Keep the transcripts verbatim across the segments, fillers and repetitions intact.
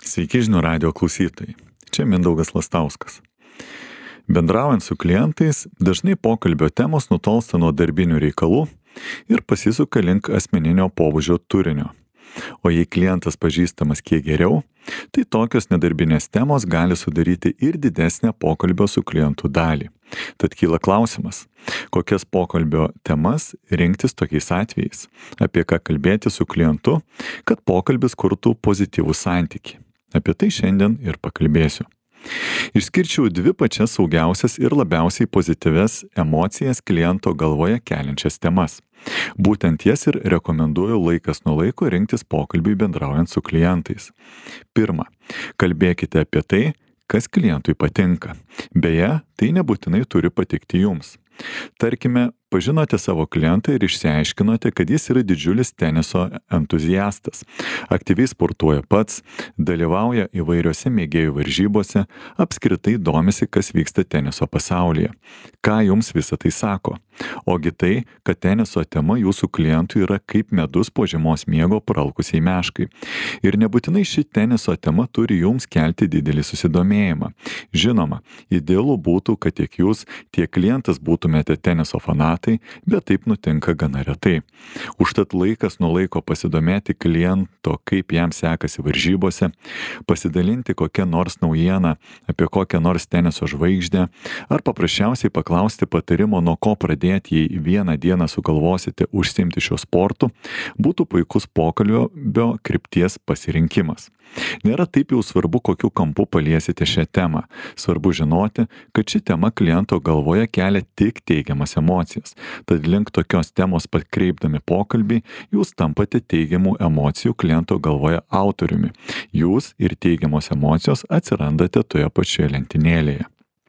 Sveiki žinių radijo klausytojai. Čia Mindaugas Lastauskas. Bendraujant su klientais, dažnai pokalbio temos nutolsta nuo darbinių reikalų ir pasisuka link asmeninio pobūdžio turinio. O jei klientas pažįstamas kiek geriau, tai tokios nedarbinės temos gali sudaryti ir didesnę pokalbio su klientu dalį. Tad kyla klausimas, kokias pokalbio temas rinktis tokiais atvejais, apie ką kalbėti su klientu, kad pokalbis kurtų pozityvų santykį. Apie tai šiandien ir pakalbėsiu. Išskirčiau dvi pačias saugiausias ir labiausiai pozityves emocijas kliento galvoje keliančias temas. Būtent jas ir rekomenduoju laikas nuo laiko rinktis pokalbiui bendraujant su klientais. Pirma, kalbėkite apie tai, kas klientui patinka. Beje, tai nebūtinai turi patikti jums. Tarkime, pažinote savo klientą ir išsiaiškinote, kad jis yra didžiulis teniso entuziastas. Aktyviai sportuoja pats, dalyvauja įvairiose mėgėjų varžybose, apskritai domisi, kas vyksta teniso pasaulyje. Ką jums visą tai sako? Ogi tai, kad teniso tema jūsų klientui yra kaip medus po žiemos miego pralkusiai meškai. Ir nebūtinai ši teniso tema turi jums kelti didelį susidomėjimą. Žinoma, idealu būtų, kad tiek jūs, tiek klientas būtumėte teniso fanatai, bet taip nutinka gana retai. Užtat laikas nuo laiko pasidomėti kliento, kaip jam sekasi varžybose, pasidalinti kokią nors naujieną apie kokią nors teniso žvaigždę, ar paprasčiausiai paklausti patarimo, nuo ko pradėti, jei vieną dieną sugalvosite užsiimti šiuo sportu, būtų puikus pokalbio krypties pasirinkimas. Nėra taip jau svarbu, kokiu kampu paliesite šią temą. Svarbu žinoti, kad ši tema kliento galvoje kelia tik teigiamas emocijas. Tad link tokios temos pakreipdami pokalbį, jūs tampate teigiamų emocijų kliento galvoje autoriumi. Jūs ir teigiamos emocijos atsirandate toje pačioje lentynėlėje.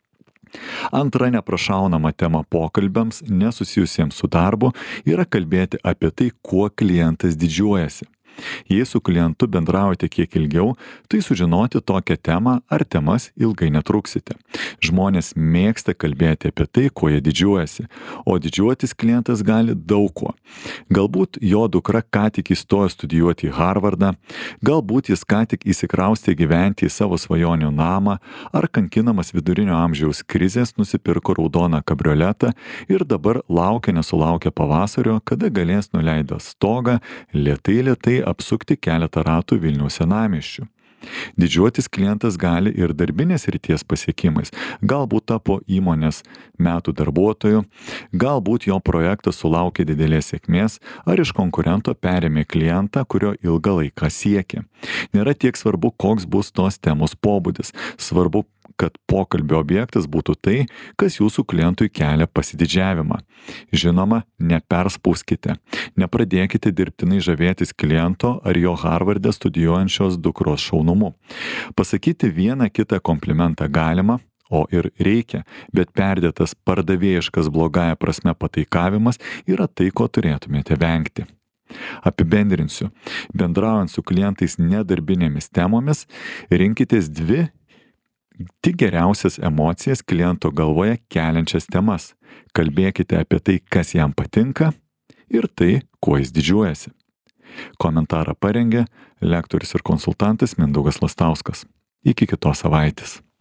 Antra neprašaunama tema pokalbiams, nesusijusiems su darbu, yra kalbėti apie tai, kuo klientas didžiuojasi. Jei su klientu bendraujate kiek ilgiau, tai sužinoti tokią temą ar temas ilgai netruksite. Žmonės mėgsta kalbėti apie tai, kuo jie didžiuojasi, o didžiuotis klientas gali daug kuo. Galbūt jo dukra ką tik įstojo studijuoti į Harvardą, galbūt jis ką tik įsikraustė gyventi į savo svajonių namą, ar kankinamas vidurinio amžiaus krizės nusipirko raudoną kabrioletą ir dabar laukia nesulaukia pavasario, kada galės nuleidęs stogą lėtai lėtai apsukti keletą ratų Vilniaus senamiesčių. Didžiuotis klientas gali ir darbinės srities pasiekimais. Galbūt tapo įmonės metų darbuotoju, galbūt jo projektas sulaukė didelės sėkmės, ar iš konkurento perėmė klientą, kurio ilgą laiką siekė. Nėra tiek svarbu, koks bus tos temos pobūdis. Svarbu, kad pokalbio objektas būtų tai, kas jūsų klientui kelia pasididžiavimą. Žinoma, neperspauskite. Nepradėkite dirbtinai žavėtis kliento ar jo Harvarde studijuojančios dukros šaunumu. Pasakyti vieną kitą komplimentą galima, o ir reikia, bet perdėtas pardavėjiškas blogąja prasme pataikavimas yra tai, ko turėtumėte vengti. Apibendrinsiu. Bendraujant su klientais nedarbinėmis temomis, rinkitės dvi tik geriausias emocijas kliento galvoje keliančias temas. Kalbėkite apie tai, kas jam patinka ir tai, kuo jis didžiuojasi. Komentarą parengė lektorius ir konsultantas Mindaugas Lastauskas. Iki kitos savaitės.